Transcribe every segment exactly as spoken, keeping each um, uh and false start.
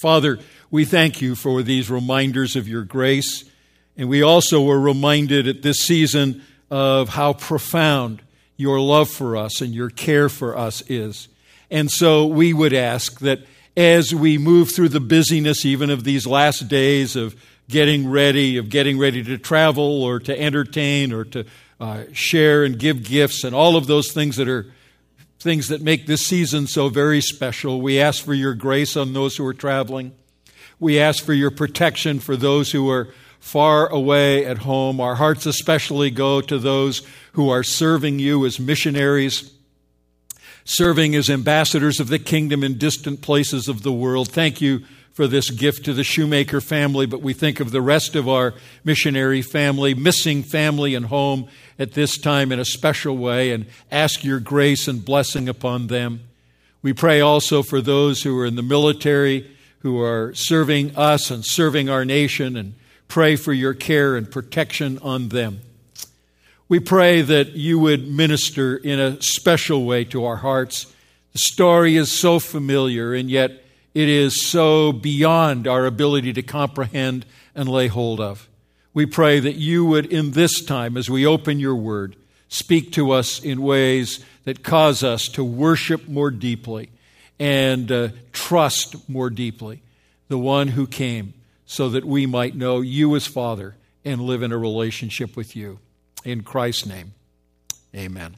Father, we thank you for these reminders of your grace, and we also were reminded at this season of how profound your love for us and your care for us is. And so we would ask that as we move through the busyness even of these last days of getting ready, of getting ready to travel or to entertain or to uh, share and give gifts and all of those things that are things that make this season so very special, we ask for your grace on those who are traveling. We ask for your protection for those who are far away at home. Our hearts especially go to those who are serving you as missionaries, serving as ambassadors of the kingdom in distant places of the world. Thank you for this gift to the Shoemaker family, but we think of the rest of our missionary family, missing family and home at this time in a special way, and ask your grace and blessing upon them. We pray also for those who are in the military, who are serving us and serving our nation, and pray for your care and protection on them. We pray that you would minister in a special way to our hearts. The story is so familiar, and yet it is so beyond our ability to comprehend and lay hold of. We pray that you would, in this time, as we open your word, speak to us in ways that cause us to worship more deeply and uh, trust more deeply the one who came so that we might know you as Father and live in a relationship with you. In Christ's name, amen.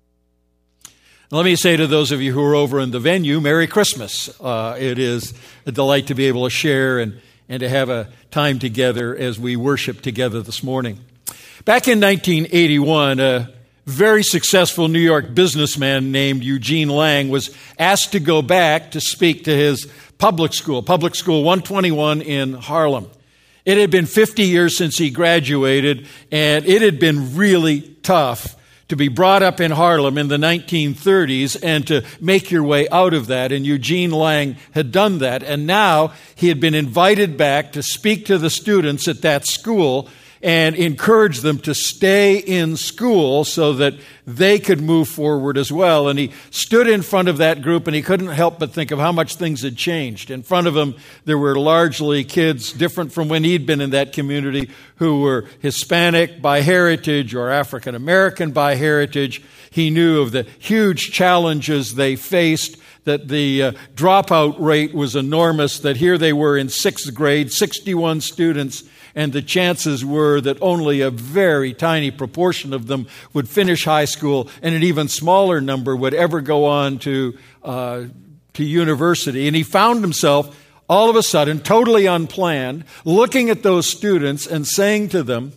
Let me say to those of you who are over in the venue, Merry Christmas. Uh, it is a delight to be able to share and, and to have a time together as we worship together this morning. Back in nineteen eighty-one, a very successful New York businessman named Eugene Lang was asked to go back to speak to his public school, Public School one twenty-one in Harlem. It had been fifty years since he graduated, and it had been really tough to be brought up in Harlem in the nineteen thirties and to make your way out of that. And Eugene Lang had done that. And now he had been invited back to speak to the students at that school and encourage them to stay in school so that they could move forward as well. And he stood in front of that group, and he couldn't help but think of how much things had changed. In front of him, there were largely kids different from when he'd been in that community who were Hispanic by heritage or African American by heritage. He knew of the huge challenges they faced, that the uh, dropout rate was enormous, that here they were in sixth grade, sixty-one students, and the chances were that only a very tiny proportion of them would finish high school, and an even smaller number would ever go on to uh, to university. And he found himself all of a sudden, totally unplanned, looking at those students and saying to them,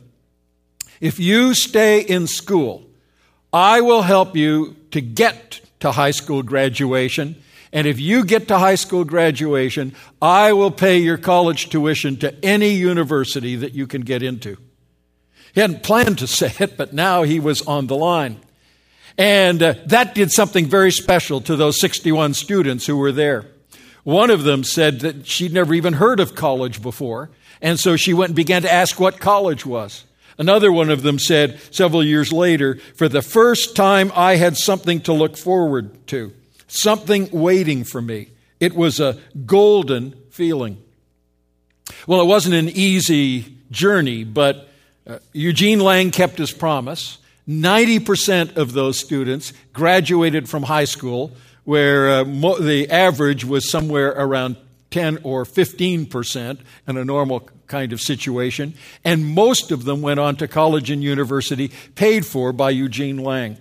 if you stay in school, I will help you to get to high school graduation. And if you get to high school graduation, I will pay your college tuition to any university that you can get into. He hadn't planned to say it, but now he was on the line. And uh, that did something very special to those sixty-one students who were there. One of them said that she'd never even heard of college before, and so she went and began to ask what college was. Another one of them said several years later, for the first time I had something to look forward to. Something waiting for me. It was a golden feeling. Well, it wasn't an easy journey, but uh, Eugene Lang kept his promise. ninety percent of those students graduated from high school, where uh, mo- the average was somewhere around ten or fifteen percent in a normal kind of situation. And most of them went on to college and university paid for by Eugene Lang.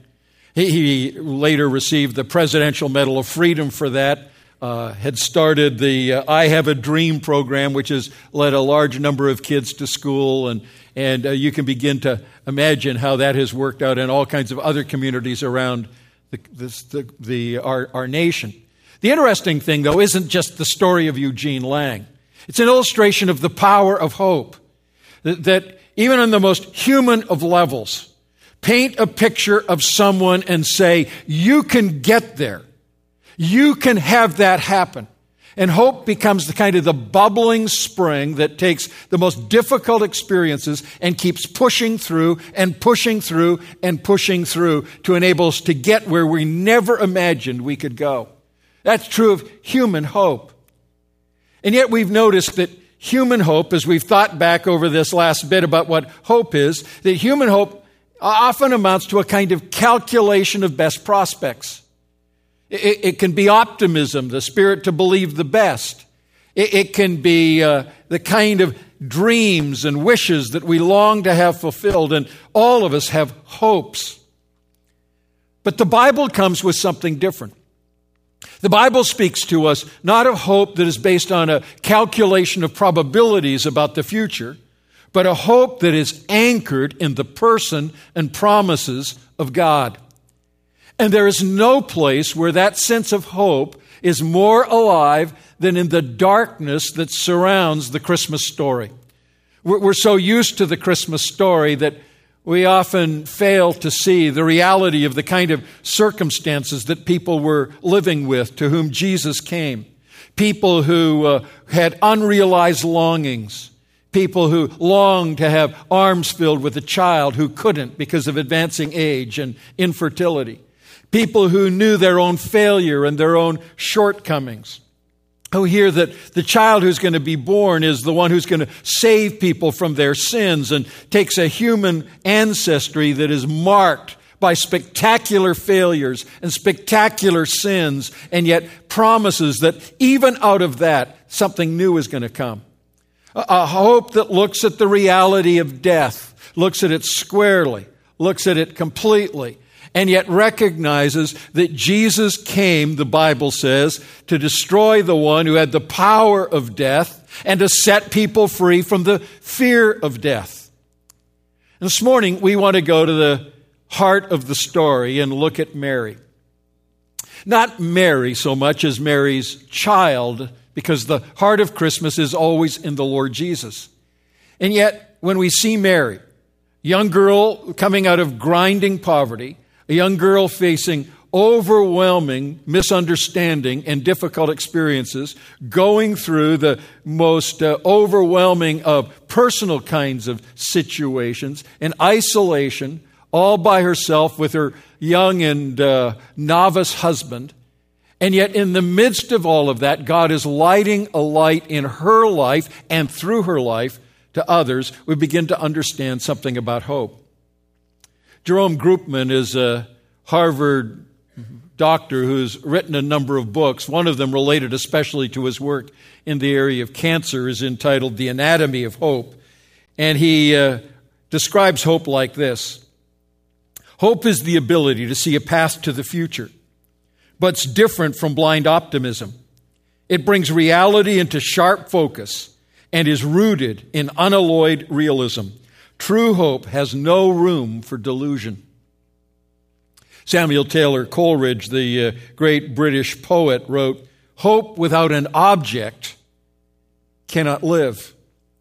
He later received the Presidential Medal of Freedom for that, uh, had started the uh, I Have a Dream program, which has led a large number of kids to school, and, and uh, you can begin to imagine how that has worked out in all kinds of other communities around the, this, the, the, our, our nation. The interesting thing, though, isn't just the story of Eugene Lang. It's an illustration of the power of hope, that, that even on the most human of levels, paint a picture of someone and say, you can get there. You can have that happen. And hope becomes the kind of the bubbling spring that takes the most difficult experiences and keeps pushing through and pushing through and pushing through to enable us to get where we never imagined we could go. That's true of human hope. And yet we've noticed that human hope, as we've thought back over this last bit about what hope is, that human hope often amounts to a kind of calculation of best prospects. It, it can be optimism, the spirit to believe the best. It, it can be uh, the kind of dreams and wishes that we long to have fulfilled, and all of us have hopes. But the Bible comes with something different. The Bible speaks to us not of hope that is based on a calculation of probabilities about the future, but a hope that is anchored in the person and promises of God. And there is no place where that sense of hope is more alive than in the darkness that surrounds the Christmas story. We're so used to the Christmas story that we often fail to see the reality of the kind of circumstances that people were living with to whom Jesus came. People who uh, had unrealized longings. People who longed to have arms filled with a child who couldn't because of advancing age and infertility. People who knew their own failure and their own shortcomings. Who hear that the child who's going to be born is the one who's going to save people from their sins and takes a human ancestry that is marked by spectacular failures and spectacular sins, and yet promises that even out of that, something new is going to come. A, a hope that looks at the reality of death, looks at it squarely, looks at it completely, and yet recognizes that Jesus came, the Bible says, to destroy the one who had the power of death and to set people free from the fear of death. And this morning, we want to go to the heart of the story and look at Mary. Not Mary so much as Mary's child, because the heart of Christmas is always in the Lord Jesus. And yet, when we see Mary, young girl coming out of grinding poverty, a young girl facing overwhelming misunderstanding and difficult experiences, going through the most uh, overwhelming of personal kinds of situations, in isolation, all by herself with her young and uh, novice husband. And yet in the midst of all of that, God is lighting a light in her life and through her life to others. We begin to understand something about hope. Jerome Groopman is a Harvard doctor who's written a number of books. One of them, related especially to his work in the area of cancer, is entitled The Anatomy of Hope. And he uh, describes hope like this. Hope is the ability to see a path to the future, but it's different from blind optimism. It brings reality into sharp focus and is rooted in unalloyed realism. True hope has no room for delusion. Samuel Taylor Coleridge, the uh, great British poet, wrote, "Hope without an object cannot live."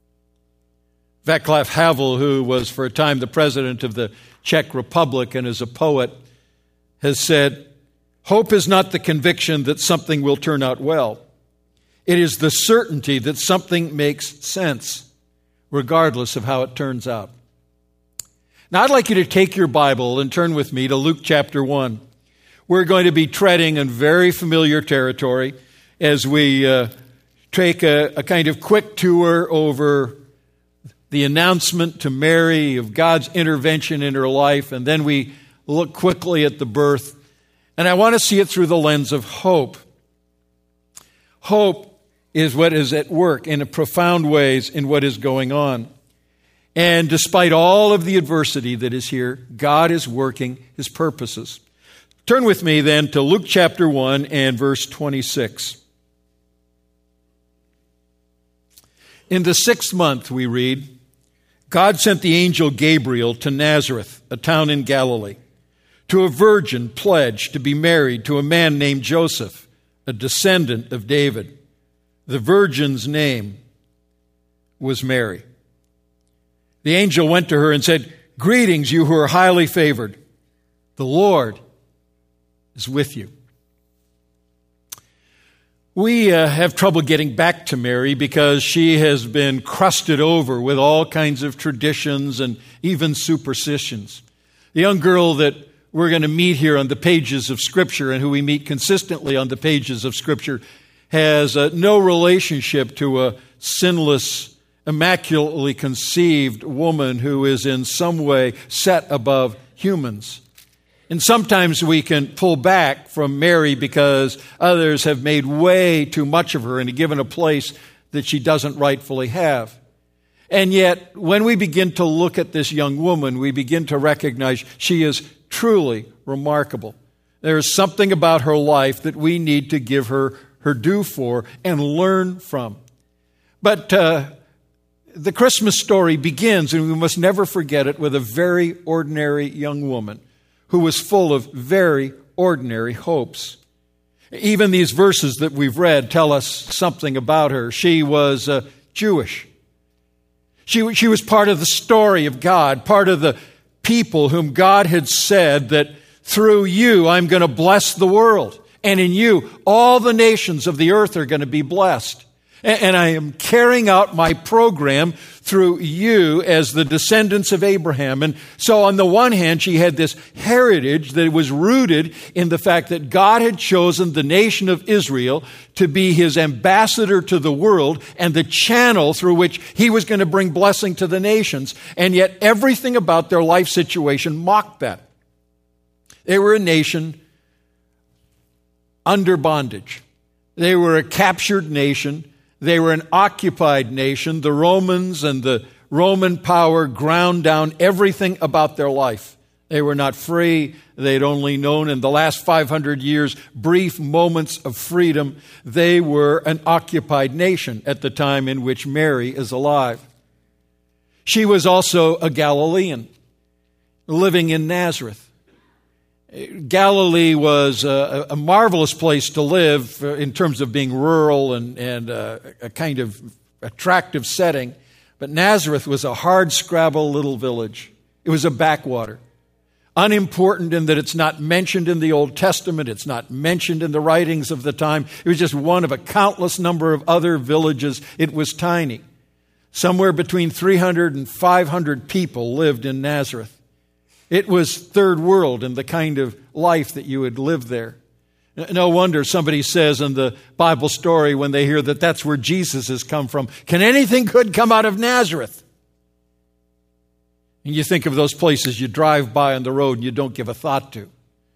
Václav Havel, who was for a time the president of the Czech Republic and is a poet, has said, "Hope is not the conviction that something will turn out well. It is the certainty that something makes sense, regardless of how it turns out." Now, I'd like you to take your Bible and turn with me to Luke chapter one. We're going to be treading in very familiar territory as we uh, take a, a kind of quick tour over the announcement to Mary of God's intervention in her life, and then we look quickly at the birth. And I want to see it through the lens of hope. Hope is what is at work in profound ways in what is going on. And despite all of the adversity that is here, God is working His purposes. Turn with me then to Luke chapter one and verse twenty-six. In the sixth month, we read, God sent the angel Gabriel to Nazareth, a town in Galilee, to a virgin pledged to be married to a man named Joseph, a descendant of David. The virgin's name was Mary. The angel went to her and said, "Greetings, you who are highly favored. The Lord is with you." We uh, have trouble getting back to Mary because she has been crusted over with all kinds of traditions and even superstitions. The young girl that we're going to meet here on the pages of Scripture and who we meet consistently on the pages of Scripture has uh, no relationship to a sinless, immaculately conceived woman who is in some way set above humans. And sometimes we can pull back from Mary because others have made way too much of her and given a place that she doesn't rightfully have. And yet, when we begin to look at this young woman, we begin to recognize she is truly remarkable. There is something about her life that we need to give her her due for and learn from. But uh, the Christmas story begins, and we must never forget it, with a very ordinary young woman who was full of very ordinary hopes. Even these verses that we've read tell us something about her. She was uh, Jewish. She, she was part of the story of God, part of the people whom God had said that through you I'm going to bless the world. And in you, all the nations of the earth are going to be blessed. And I am carrying out my program through you as the descendants of Abraham. And so on the one hand, she had this heritage that was rooted in the fact that God had chosen the nation of Israel to be his ambassador to the world and the channel through which he was going to bring blessing to the nations. And yet everything about their life situation mocked that. They were a nation under bondage. They were a captured nation. They were an occupied nation. The Romans and the Roman power ground down everything about their life. They were not free. They'd only known in the last five hundred years brief moments of freedom. They were an occupied nation at the time in which Mary is alive. She was also a Galilean living in Nazareth. Galilee was a, a marvelous place to live in terms of being rural and, and a, a kind of attractive setting. But Nazareth was a hard-scrabble little village. It was a backwater. Unimportant in that it's not mentioned in the Old Testament. It's not mentioned in the writings of the time. It was just one of a countless number of other villages. It was tiny. Somewhere between three hundred and five hundred people lived in Nazareth. It was third world in the kind of life that you would live there. No wonder somebody says in the Bible story when they hear that that's where Jesus has come from, can anything good come out of Nazareth? And you think of those places you drive by on the road and you don't give a thought to.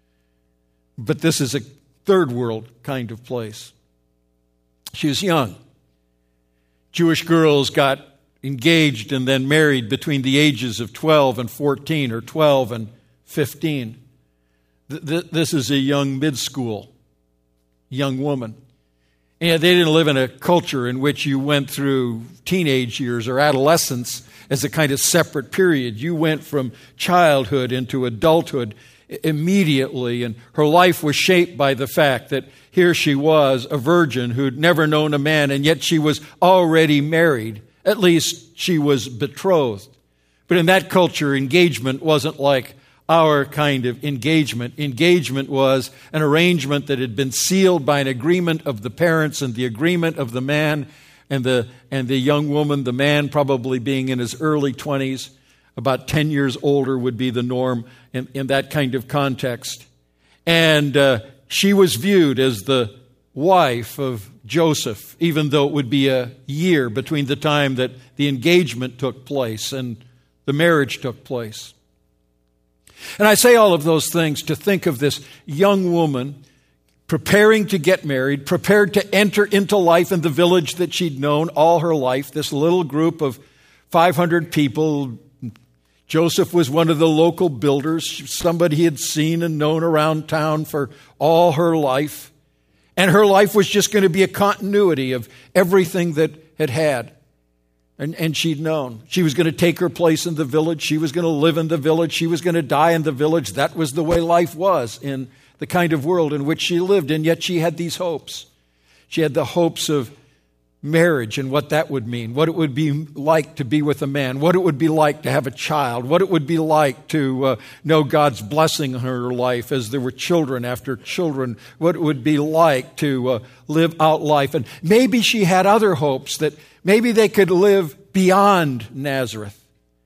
But this is a third world kind of place. She was young. Jewish girls got engaged and then married between the ages of twelve and fourteen or twelve and fifteen. This is a young mid-school young woman. And they didn't live in a culture in which you went through teenage years or adolescence as a kind of separate period. You went from childhood into adulthood immediately, and her life was shaped by the fact that here she was, a virgin who'd never known a man, and yet she was already married. At least she was betrothed. But in that culture, engagement wasn't like our kind of engagement. Engagement was an arrangement that had been sealed by an agreement of the parents and the agreement of the man and the and the young woman, the man probably being in his early twenties, about ten years older would be the norm in, in that kind of context. And uh, she was viewed as the wife of Joseph, even though it would be a year between the time that the engagement took place and the marriage took place. And I say all of those things to think of this young woman preparing to get married, prepared to enter into life in the village that she'd known all her life, this little group of five hundred people. Joseph was one of the local builders, somebody he had seen and known around town for all her life. And her life was just going to be a continuity of everything that had had. And, and she'd known. She was going to take her place in the village. She was going to live in the village. She was going to die in the village. That was the way life was in the kind of world in which she lived. And yet she had these hopes. She had the hopes of marriage and what that would mean, what it would be like to be with a man, what it would be like to have a child, what it would be like to uh, know God's blessing on her life as there were children after children, what it would be like to uh, live out life. And maybe she had other hopes that maybe they could live beyond Nazareth.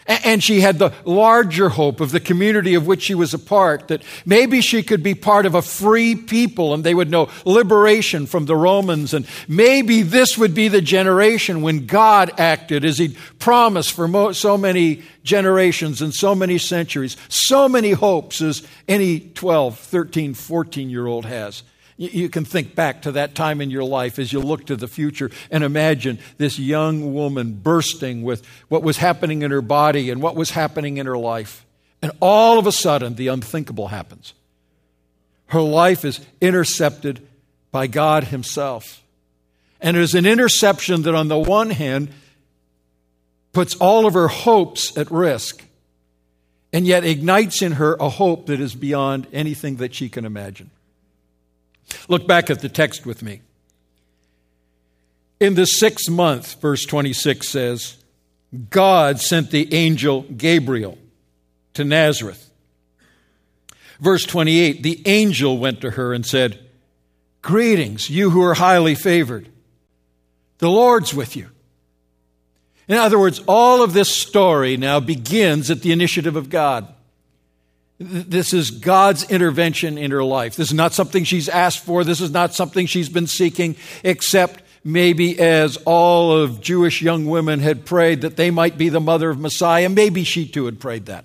And she had the larger hope of the community of which she was a part, that maybe she could be part of a free people and they would know liberation from the Romans. And maybe this would be the generation when God acted as He'd promised for mo- so many generations and so many centuries. So many hopes as any twelve, thirteen, fourteen-year-old has. You can think back to that time in your life as you look to the future and imagine this young woman bursting with what was happening in her body and what was happening in her life. And all of a sudden, the unthinkable happens. Her life is intercepted by God Himself. And it is an interception that on the one hand puts all of her hopes at risk and yet ignites in her a hope that is beyond anything that she can imagine. Look back at the text with me. In the sixth month, verse twenty-six says, God sent the angel Gabriel to Nazareth. Verse twenty-eight, the angel went to her and said, greetings, you who are highly favored. The Lord's with you. In other words, all of this story now begins at the initiative of God. This is God's intervention in her life. This is not something she's asked for. This is not something she's been seeking, except maybe as all of Jewish young women had prayed that they might be the mother of Messiah. Maybe she too had prayed that.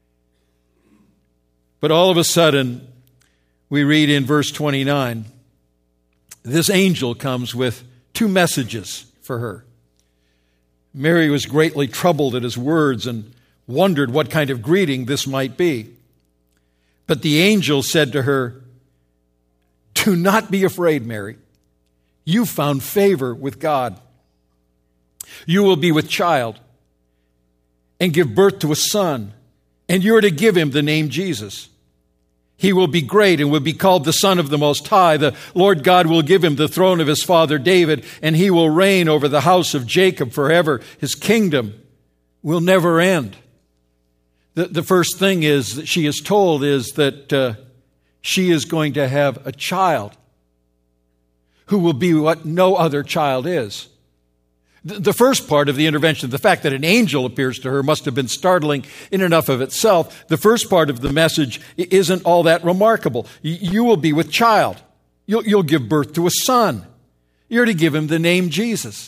But all of a sudden, we read in verse twenty-nine, this angel comes with two messages for her. Mary was greatly troubled at his words and wondered what kind of greeting this might be. But the angel said to her, do not be afraid, Mary. You found favor with God. You will be with child and give birth to a son, and you are to give him the name Jesus. He will be great and will be called the Son of the Most High. The Lord God will give him the throne of his father David, and he will reign over the house of Jacob forever. His kingdom will never end. The, the first thing is that she is told is that uh, she is going to have a child who will be what no other child is. The, the first part of the intervention, the fact that an angel appears to her, must have been startling in and of itself. The first part of the message isn't all that remarkable. You, you will be with child. You'll, you'll give birth to a son. You're to give him the name Jesus.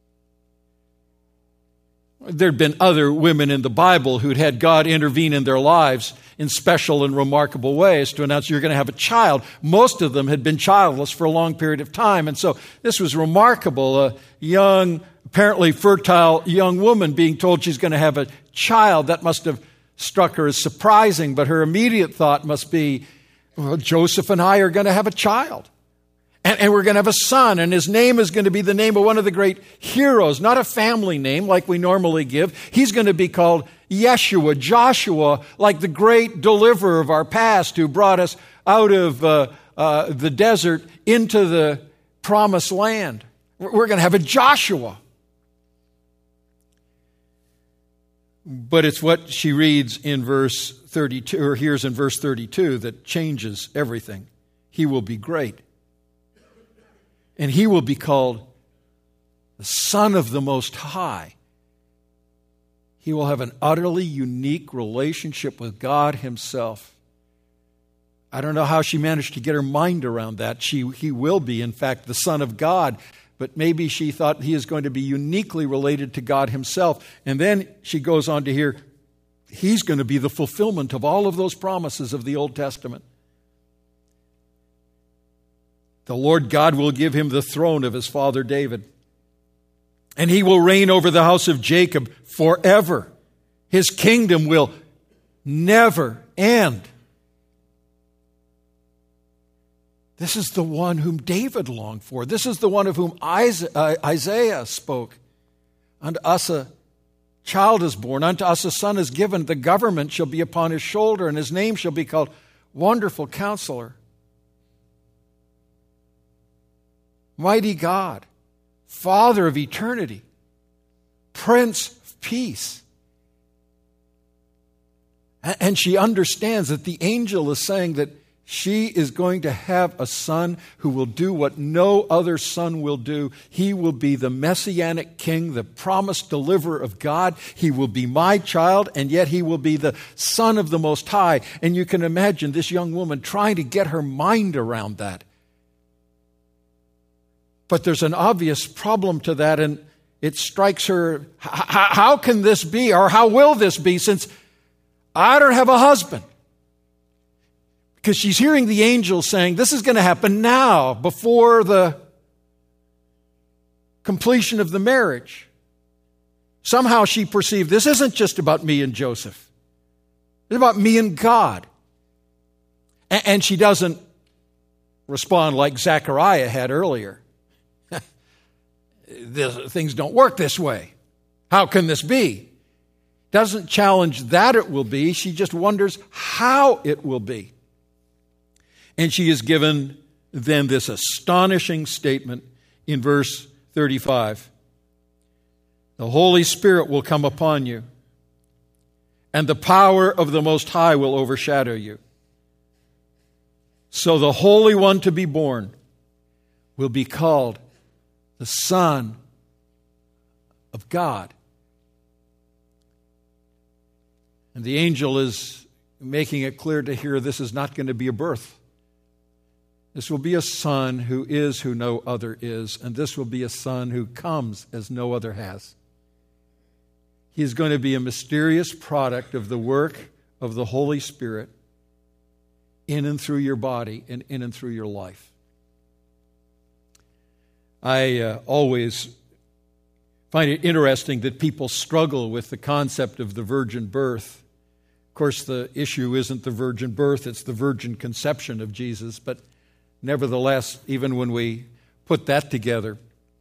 There'd been other women in the Bible who'd had God intervene in their lives in special and remarkable ways to announce you're going to have a child. Most of them had been childless for a long period of time. And so this was remarkable. A young, apparently fertile young woman being told she's going to have a child. That must have struck her as surprising, but her immediate thought must be, well, Joseph and I are going to have a child. And, and we're going to have a son, and his name is going to be the name of one of the great heroes, not a family name like we normally give. He's going to be called Yeshua, Joshua, like the great deliverer of our past who brought us out of uh, uh, the desert into the promised land. We're going to have a Joshua. But it's what she reads in verse thirty-two, or hears in verse thirty-two, that changes everything. He will be great. And he will be called the Son of the Most High. He will have an utterly unique relationship with God Himself. I don't know how she managed to get her mind around that. She, he will be, in fact, the Son of God. But maybe she thought he is going to be uniquely related to God Himself. And then she goes on to hear, He's going to be the fulfillment of all of those promises of the Old Testament. The Lord God will give him the throne of his father David, and he will reign over the house of Jacob forever. His kingdom will never end. This is the one whom David longed for. This is the one of whom Isaiah spoke. Unto us a child is born, unto us a son is given. The government shall be upon his shoulder, and his name shall be called Wonderful Counselor, Mighty God, Father of eternity, Prince of peace. And she understands that the angel is saying that She is going to have a son who will do what no other son will do. He will be the Messianic king, the promised deliverer of God. He will be my child, and yet he will be the Son of the Most High. And you can imagine this young woman trying to get her mind around that. But there's an obvious problem to that, and it strikes her, how can this be, or how will this be, since I don't have a husband? Because she's hearing the angel saying, this is going to happen now, before the completion of the marriage. Somehow she perceived, this isn't just about me and Joseph. It's about me and God. And she doesn't respond like Zechariah had earlier. Things don't work this way. How can this be? Doesn't challenge that it will be. She just wonders how it will be. And she is given then this astonishing statement in verse thirty-five. The Holy Spirit will come upon you, and the power of the Most High will overshadow you. So the Holy One to be born will be called the Son of God. And the angel is making it clear to her this is not going to be a birth. This will be a son who is who no other is, and this will be a son who comes as no other has. He is going to be a mysterious product of the work of the Holy Spirit in and through your body and in and through your life. I uh, always find it interesting that people struggle with the concept of the virgin birth. Of course, the issue isn't the virgin birth, it's the virgin conception of Jesus, but nevertheless, even when we put that together,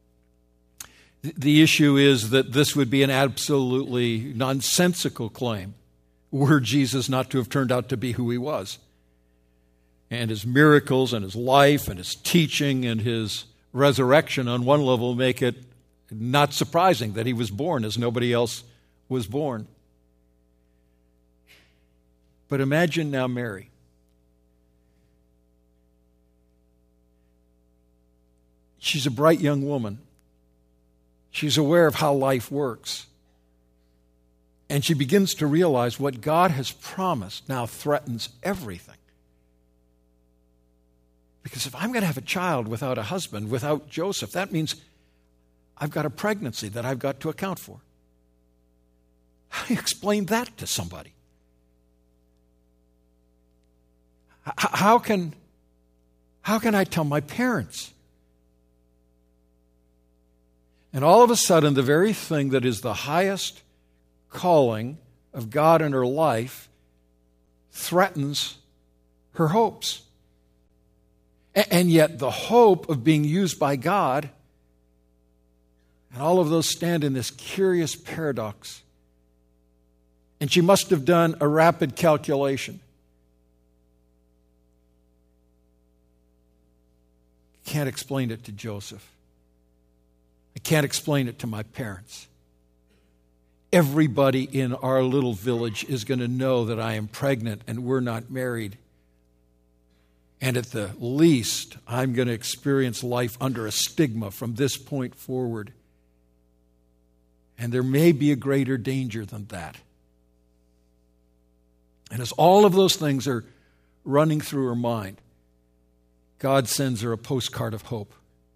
the issue is that this would be an absolutely nonsensical claim were Jesus not to have turned out to be who he was. And his miracles and his life and his teaching and his resurrection on one level make it not surprising that he was born as nobody else was born. But imagine now Mary. She's a bright young woman. She's aware of how life works. And she begins to realize what God has promised now threatens everything. Because if I'm going to have a child without a husband, without Joseph, that means I've got a pregnancy that I've got to account for. How do you explain that to somebody? How can, how can I tell my parents? And all of a sudden, the very thing that is the highest calling of God in her life threatens her hopes. And yet the hope of being used by God, and all of those stand in this curious paradox. And she must have done a rapid calculation. Can't explain it to Joseph. I can't explain it to my parents. Everybody in our little village is going to know that I am pregnant and we're not married. And at the least, I'm going to experience life under a stigma from this point forward. And there may be a greater danger than that. And as all of those things are running through her mind, God sends her a postcard of hope.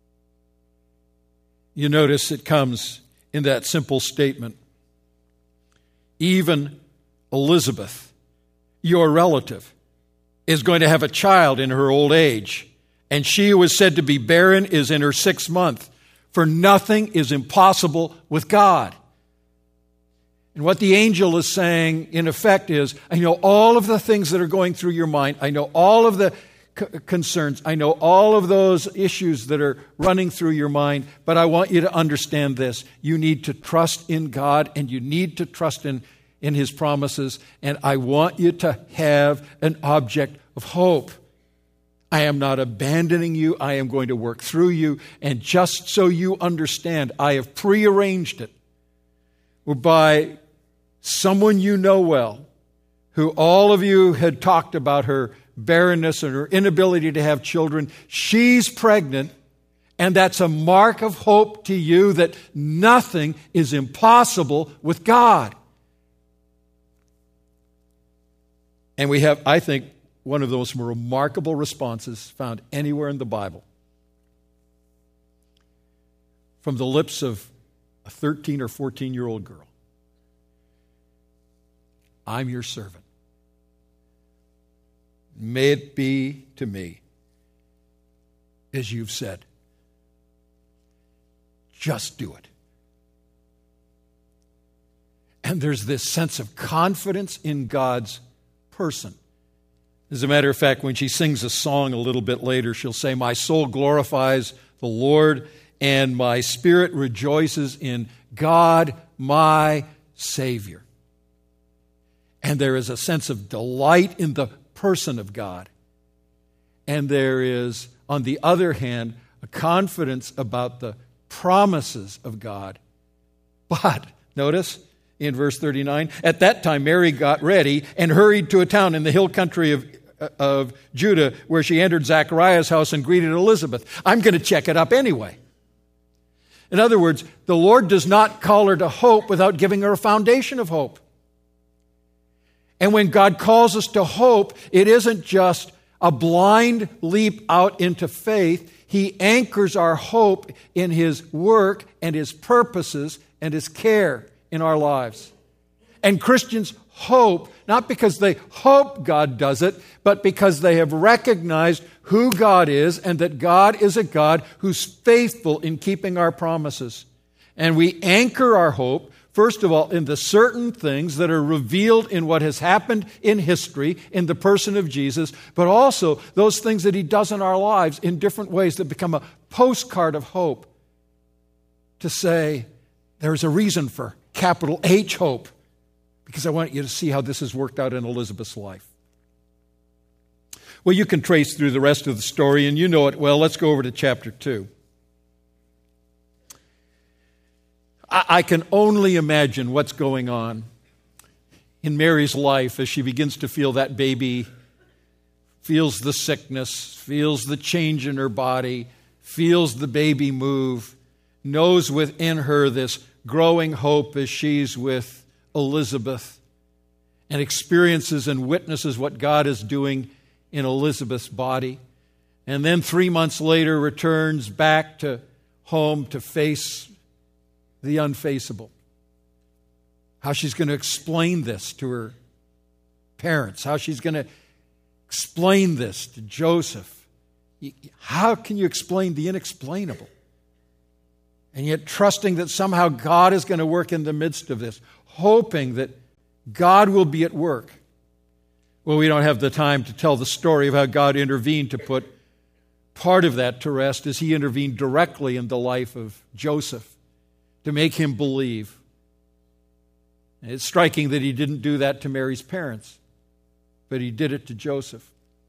You notice it comes in that simple statement. Even Elizabeth, your relative, is going to have a child in her old age, and she who was said to be barren is in her sixth month, for nothing is impossible with God. And what the angel is saying, in effect, is, I know all of the things that are going through your mind. I know all of the c- concerns. I know all of those issues that are running through your mind, but I want you to understand this. You need to trust in God, and you need to trust in in his promises, and I want you to have an object of hope. I am not abandoning you. I am going to work through you, and just so you understand, I have prearranged it by someone you know well, who all of you had talked about her barrenness and her inability to have children. She's pregnant, and that's a mark of hope to you that nothing is impossible with God. And we have, I think, one of the most remarkable responses found anywhere in the Bible from the lips of a thirteen or fourteen-year-old girl. I'm your servant. May it be to me as you've said. Just do it. And there's this sense of confidence in God's person. As a matter of fact, when she sings a song a little bit later, she'll say, my soul glorifies the Lord, and my spirit rejoices in God, my Savior. And there is a sense of delight in the person of God. And there is, on the other hand, a confidence about the promises of God. But, notice, in verse thirty-nine, at that time Mary got ready and hurried to a town in the hill country of, of Judah, where she entered Zachariah's house and greeted Elizabeth. I'm going to check it up anyway. In other words, the Lord does not call her to hope without giving her a foundation of hope. And when God calls us to hope, it isn't just a blind leap out into faith. He anchors our hope in His work and His purposes and His care in our lives. And Christians hope, not because they hope God does it, but because they have recognized who God is and that God is a God who's faithful in keeping our promises. And we anchor our hope, first of all, in the certain things that are revealed in what has happened in history, in the person of Jesus, but also those things that He does in our lives in different ways that become a postcard of hope to say, there's a reason for capital H hope, because I want you to see how this has worked out in Elizabeth's life. Well, you can trace through the rest of the story, and you know it well. Let's go over to chapter two. I can only imagine what's going on in Mary's life as she begins to feel that baby, feels the sickness, feels the change in her body, feels the baby move, knows within her this growing hope as she's with Elizabeth, and experiences and witnesses what God is doing in Elizabeth's body. And then three months later returns back to home to face the unfaceable. How she's going to explain this to her parents. How she's going to explain this to Joseph. How can you explain the inexplainable? And yet trusting that somehow God is going to work in the midst of this. Hoping that God will be at work. Well, we don't have the time to tell the story of how God intervened to put part of that to rest as He intervened directly in the life of Joseph, to make him believe. And it's striking that He didn't do that to Mary's parents, but He did it to Joseph.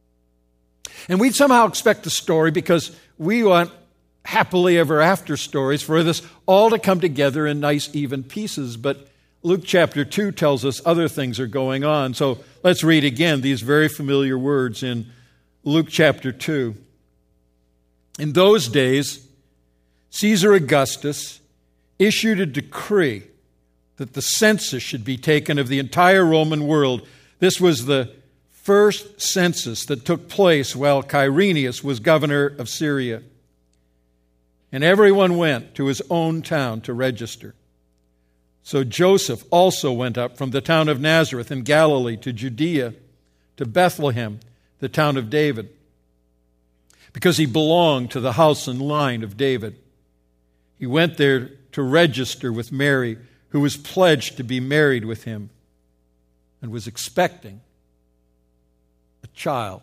And we'd somehow expect the story, because we want happily ever after stories, for this all to come together in nice even pieces. But Luke chapter two tells us other things are going on. So let's read again these very familiar words in Luke chapter two. In those days, Caesar Augustus issued a decree that the census should be taken of the entire Roman world. This was the first census that took place while Quirinius was governor of Syria. And everyone went to his own town to register. So Joseph also went up from the town of Nazareth in Galilee to Judea, to Bethlehem, the town of David, because he belonged to the house and line of David. He went there to register with Mary, who was pledged to be married with him and was expecting a child.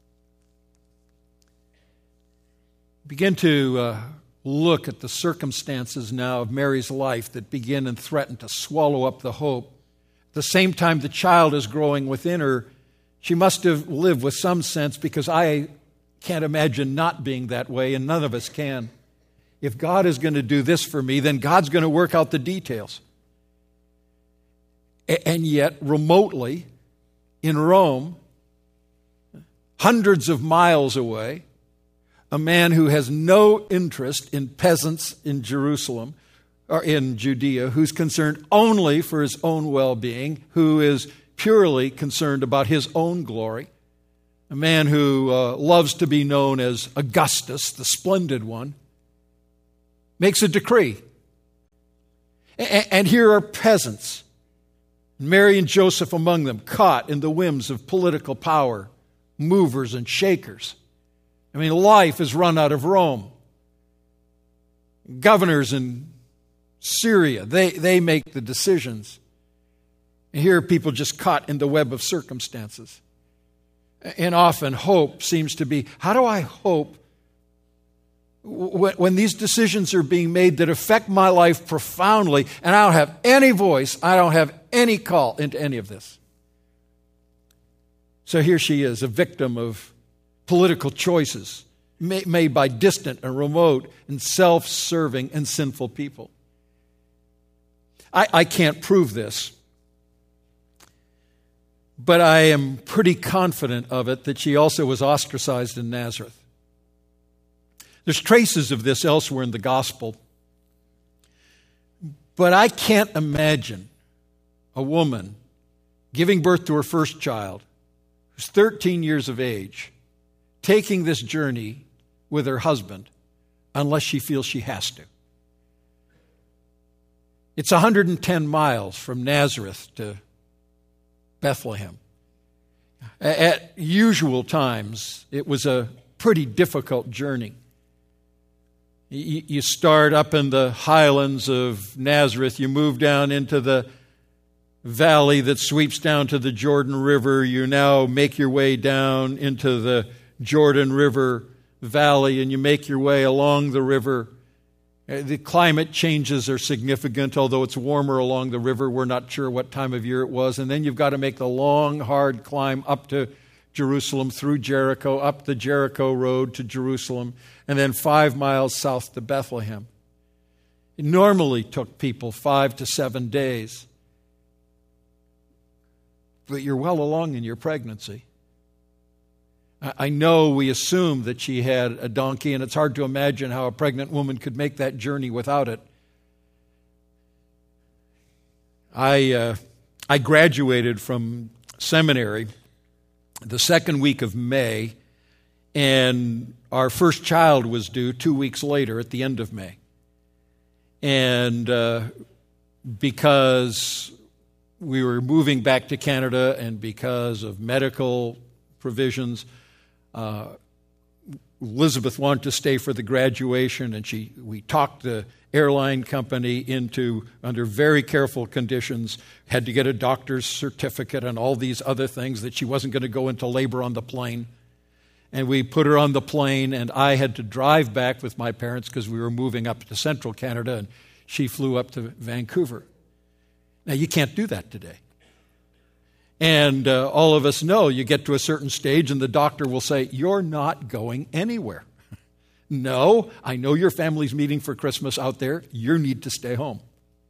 Begin to uh, look at the circumstances now of Mary's life that begin and threaten to swallow up the hope. At the same time the child is growing within her, she must have lived with some sense, because I can't imagine not being that way, and none of us can. If God is going to do this for me, then God's going to work out the details. And yet, remotely, in Rome, hundreds of miles away, a man who has no interest in peasants in Jerusalem or in Judea, who's concerned only for his own well-being, who is purely concerned about his own glory, a man who uh, loves to be known as Augustus, the splendid one, makes a decree. A- and here are peasants, Mary and Joseph among them, caught in the whims of political power, movers and shakers. I mean, life is run out of Rome. Governors in Syria, they, they make the decisions. And here are people just caught in the web of circumstances. And often hope seems to be, how do I hope when, when these decisions are being made that affect my life profoundly and I don't have any voice, I don't have any call into any of this? So here she is, a victim of political choices made by distant and remote and self-serving and sinful people. I, I can't prove this, but I am pretty confident of it that she also was ostracized in Nazareth. There's traces of this elsewhere in the gospel, but I can't imagine a woman giving birth to her first child, who's thirteen years of age, taking this journey with her husband unless she feels she has to. It's one hundred ten miles from Nazareth to Bethlehem. At usual times, it was a pretty difficult journey. You start up in the highlands of Nazareth, you move down into the valley that sweeps down to the Jordan River. You now make your way down into the Jordan River Valley, and you make your way along the river. The climate changes are significant, although it's warmer along the river. We're not sure what time of year it was. And then you've got to make the long, hard climb up to Jerusalem, through Jericho, up the Jericho road to Jerusalem, and then five miles south to Bethlehem. It normally took people five to seven days. But you're well along in your pregnancy. I know we assume that she had a donkey, and it's hard to imagine how a pregnant woman could make that journey without it. I uh, I graduated from seminary the second week of May, and our first child was due two weeks later at the end of May. And uh, because we were moving back to Canada and because of medical provisions, Uh, Elizabeth wanted to stay for the graduation, and she we talked the airline company into, under very careful conditions, had to get a doctor's certificate and all these other things, that she wasn't going to go into labor on the plane. And we put her on the plane, and I had to drive back with my parents because we were moving up to central Canada, and she flew up to Vancouver. Now, you can't do that today. And uh, all of us know you get to a certain stage and the doctor will say, you're not going anywhere. No, I know your family's meeting for Christmas out there. You need to stay home.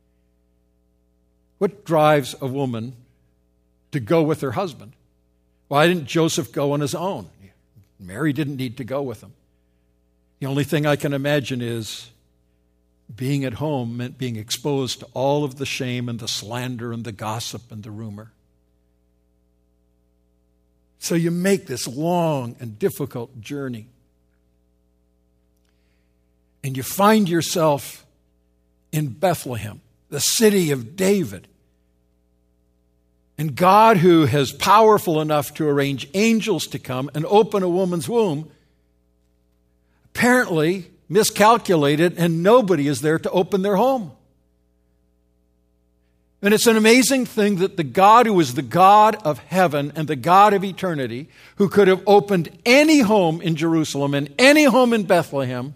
What drives a woman to go with her husband? Why didn't Joseph go on his own? Mary didn't need to go with him. The only thing I can imagine is being at home meant being exposed to all of the shame and the slander and the gossip and the rumor. So you make this long and difficult journey. And you find yourself in Bethlehem, the city of David. And God, who is powerful enough to arrange angels to come and open a woman's womb, apparently miscalculated, and nobody is there to open their home. And it's an amazing thing that the God who is the God of heaven and the God of eternity, who could have opened any home in Jerusalem and any home in Bethlehem,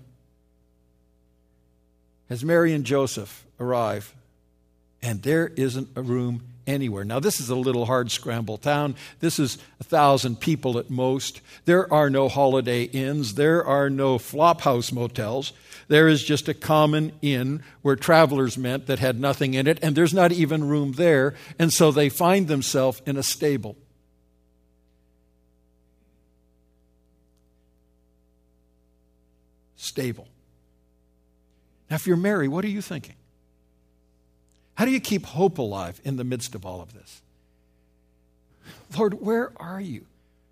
has Mary and Joseph arrive, and there isn't a room anywhere. Now, this is a little hard-scramble town. This is a thousand people at most. There are no Holiday Inns. There are no flophouse motels. There is just a common inn where travelers met that had nothing in it, and there's not even room there, and so they find themselves in a stable. stable. Now, if you're Mary, what are you thinking? How do you keep hope alive in the midst of all of this? Lord, where are you?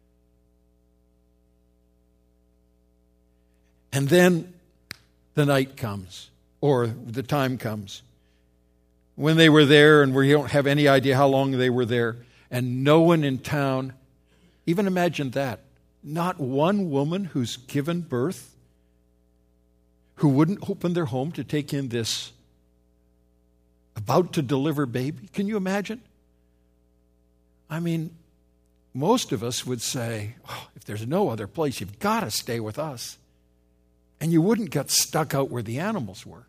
And then the night comes, or the time comes, when they were there, and we don't have any idea how long they were there, and no one in town, even imagine that, not one woman who's given birth, who wouldn't open their home to take in this about to deliver baby. Can you imagine? I mean, most of us would say, oh, if there's no other place, you've got to stay with us. And you wouldn't get stuck out where the animals were.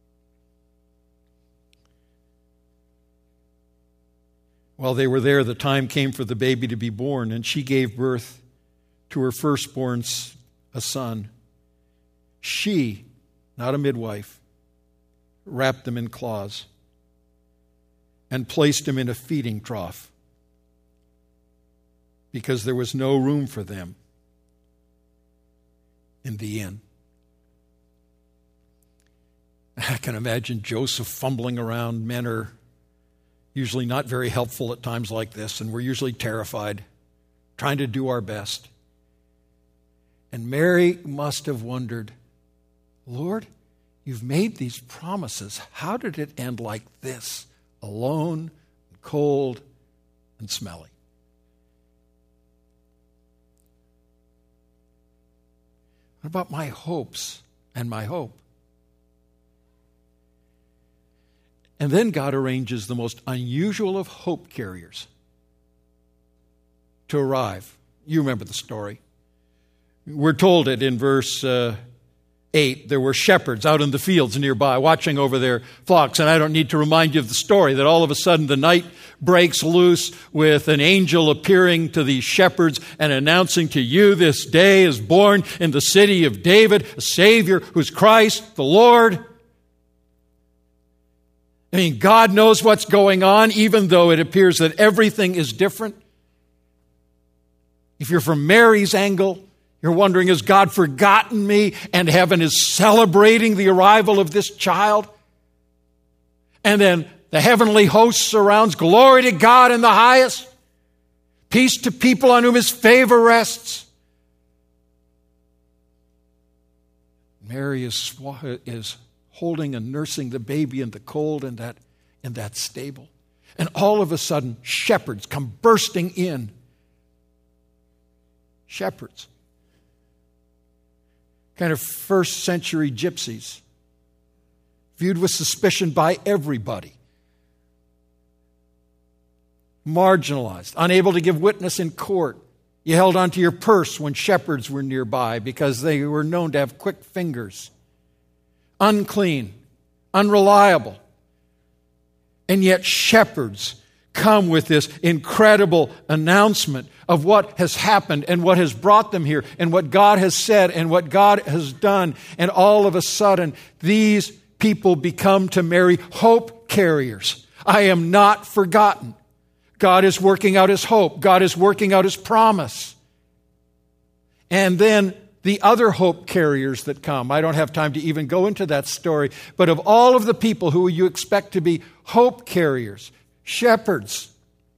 While they were there, the time came for the baby to be born, and she gave birth to her firstborn, a son. She, not a midwife, wrapped him in cloths and placed him in a feeding trough because there was no room for them in the inn. I can imagine Joseph fumbling around. Men are usually not very helpful at times like this, and we're usually terrified, trying to do our best. And Mary must have wondered, Lord, you've made these promises. How did it end like this? Alone, cold, and smelly. What about my hopes and my hope? And then God arranges the most unusual of hope carriers to arrive. You remember the story. We're told it in verse uh, eight. There were shepherds out in the fields nearby watching over their flocks. And I don't need to remind you of the story that all of a sudden the night breaks loose with an angel appearing to these shepherds and announcing to you, this day is born in the city of David a Savior who's Christ the Lord. I mean, God knows what's going on, even though it appears that everything is different. If you're from Mary's angle, you're wondering, has God forgotten me? And heaven is celebrating the arrival of this child. And then the heavenly host surrounds, glory to God in the highest, peace to people on whom his favor rests. Mary is, is holding and nursing the baby in the cold in that, in that stable. And all of a sudden, shepherds come bursting in. Shepherds. Kind of first century gypsies. Viewed with suspicion by everybody. Marginalized. Unable to give witness in court. You held onto your purse when shepherds were nearby because they were known to have quick fingers. Unclean, unreliable. And yet shepherds come with this incredible announcement of what has happened and what has brought them here and what God has said and what God has done. And all of a sudden, these people become to Mary hope carriers. I am not forgotten. God is working out his hope. God is working out his promise. And then the other hope carriers that come. I don't have time to even go into that story. But of all of the people who you expect to be hope carriers, shepherds,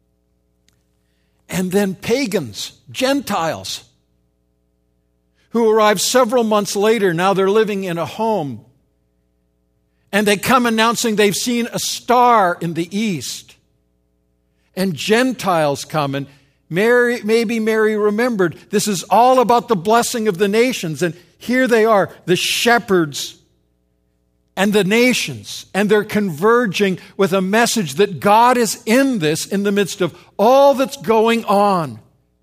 and then pagans, Gentiles, who arrive several months later. Now they're living in a home. And they come announcing they've seen a star in the east. And Gentiles come, and Mary, maybe Mary remembered, this is all about the blessing of the nations. And here they are, the shepherds and the nations, and they're converging with a message that God is in this in the midst of all that's going on.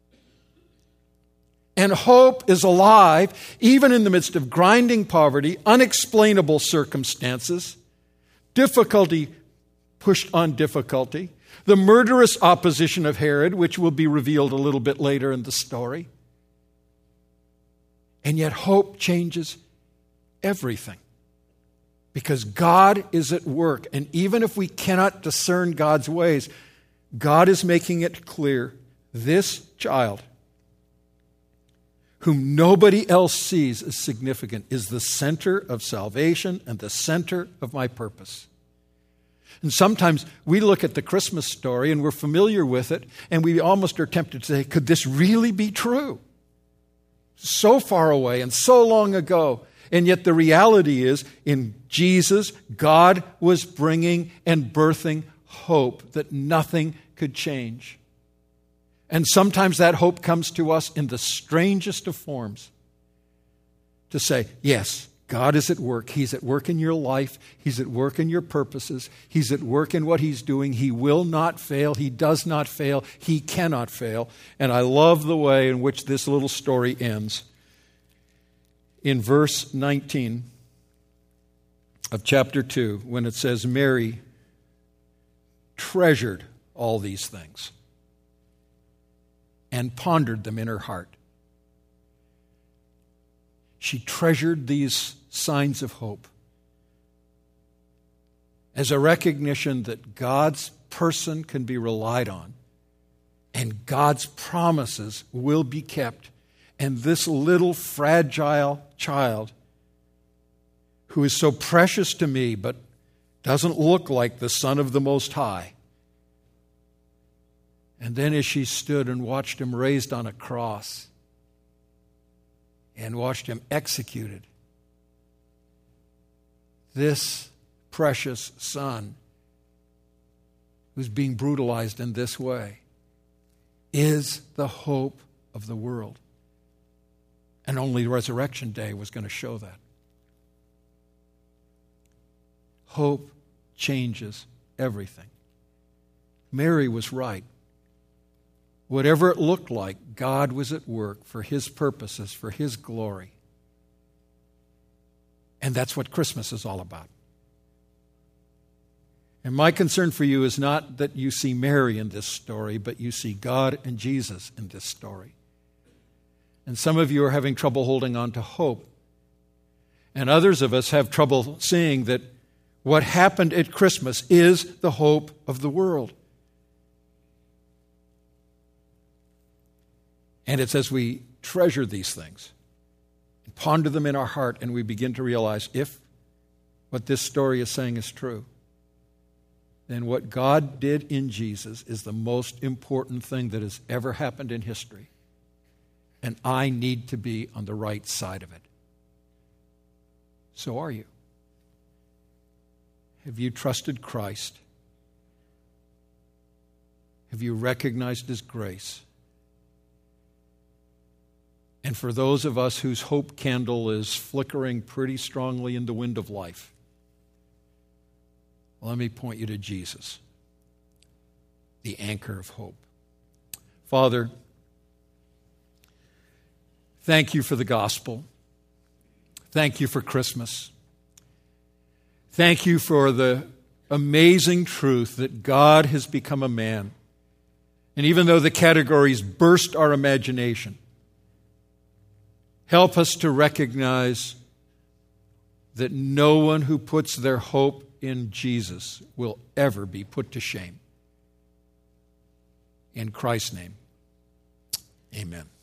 And hope is alive, even in the midst of grinding poverty, unexplainable circumstances, difficulty pushed on difficulty, the murderous opposition of Herod, which will be revealed a little bit later in the story. And yet hope changes everything. Because God is at work. And even if we cannot discern God's ways, God is making it clear this child, whom nobody else sees as significant, is the center of salvation and the center of my purpose. And sometimes we look at the Christmas story and we're familiar with it, and we almost are tempted to say, could this really be true? So far away and so long ago. And yet the reality is, in Jesus, God was bringing and birthing hope that nothing could change. And sometimes that hope comes to us in the strangest of forms. To say, yes, God is at work. He's at work in your life. He's at work in your purposes. He's at work in what He's doing. He will not fail. He does not fail. He cannot fail. And I love the way in which this little story ends. In verse nineteen of chapter two, when it says, Mary treasured all these things and pondered them in her heart. She treasured these signs of hope as a recognition that God's person can be relied on and God's promises will be kept. And this little fragile child, who is so precious to me but doesn't look like the Son of the Most High. And then as she stood and watched Him raised on a cross and watched Him executed, this precious Son, who's being brutalized in this way, is the hope of the world. And only Resurrection Day was going to show that. Hope changes everything. Mary was right. Whatever it looked like, God was at work for His purposes, for His glory. And that's what Christmas is all about. And my concern for you is not that you see Mary in this story, but you see God and Jesus in this story. And some of you are having trouble holding on to hope. And others of us have trouble seeing that what happened at Christmas is the hope of the world. And it's as we treasure these things, and ponder them in our heart, and we begin to realize if what this story is saying is true, then what God did in Jesus is the most important thing that has ever happened in history. And I need to be on the right side of it. So are you. Have you trusted Christ? Have you recognized His grace? And for those of us whose hope candle is flickering pretty strongly in the wind of life, let me point you to Jesus, the anchor of hope. Father, thank you for the gospel. Thank you for Christmas. Thank you for the amazing truth that God has become a man. And even though the categories burst our imagination, help us to recognize that no one who puts their hope in Jesus will ever be put to shame. In Christ's name, amen.